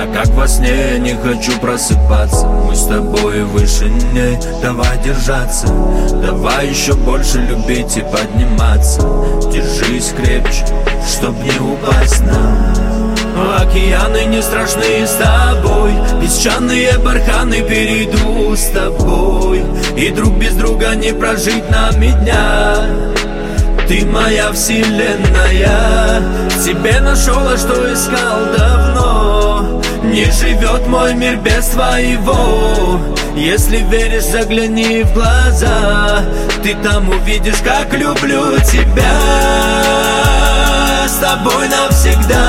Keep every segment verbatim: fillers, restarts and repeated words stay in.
Я как во сне, не хочу просыпаться. Мы с тобой в вышине, давай держаться. Давай еще больше любить и подниматься. Держись крепче, чтоб не упасть нам. Океаны не страшны с тобой, песчаные барханы перейду с тобой. И друг без друга не прожить нам и дня. Ты моя вселенная, в тебе нашел, а что искал давно. Не живет мой мир без твоего. Если веришь, загляни в глаза. Ты там увидишь, как люблю тебя. С тобой навсегда.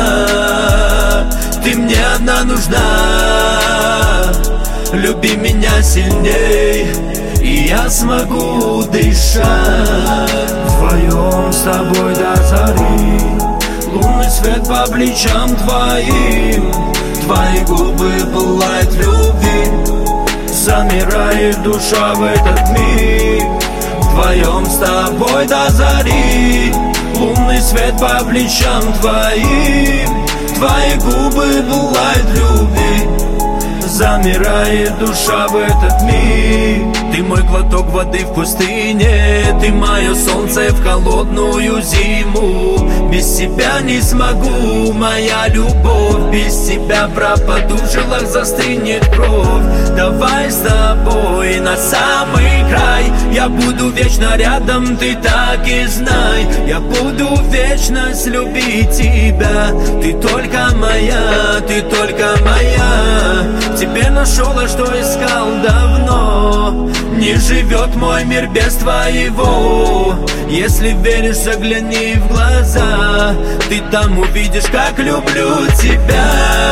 Ты мне одна нужна. Люби меня сильней, и я смогу дышать. Вдвоем с тобой до зари. Лунный свет по плечам твоим. Твои губы пылают любви. Замирает душа в этот миг. Вдвоем с тобой до зари. Лунный свет по плечам твоим. Твои губы пылают любви. Замирает душа в этот миг. Ты мой глоток воды в пустыне. Ты мое солнце в холодную зиму. Без тебя не смогу, моя любовь. Без тебя пропаду, в жилах застынет кровь. Давай с тобой на самый край. Я буду вечно рядом, ты так и знай. Я буду вечность любить тебя. Ты только моя, ты только моя. Тебе нашел, а что искал давно. Не живет мой мир без твоего. Если веришь, загляни в глаза. Ты там увидишь, как люблю тебя.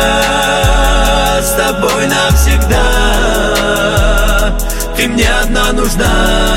С тобой навсегда. Ты мне одна нужна.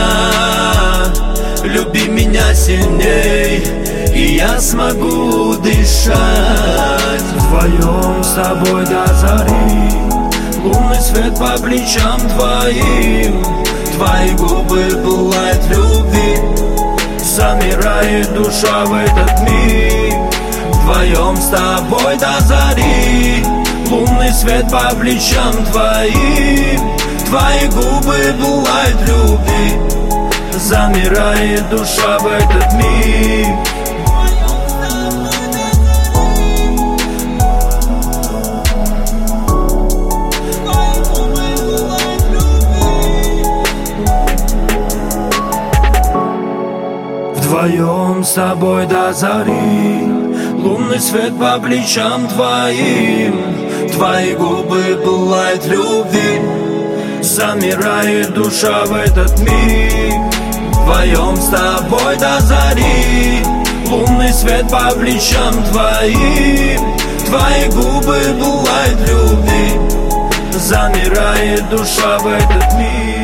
Люби меня сильней, и я смогу дышать. Вдвоем с тобой до зари. Лунный свет по плечам твоим. Твои губы пылают любви. Замирает душа в этот миг. Вдвоем с тобой до зари. Лунный свет по плечам твоим. Твои губы пылают любви. Замирает душа в этот миг. Вдвоем с тобой до зари. Лунный свет по плечам твоим. Твои губы пылают любви. Замирает душа в этот миг. Вдвоем с тобой до зари. Лунный свет по плечам твоим. Твои губы пылают любви. Замирает душа в этот миг.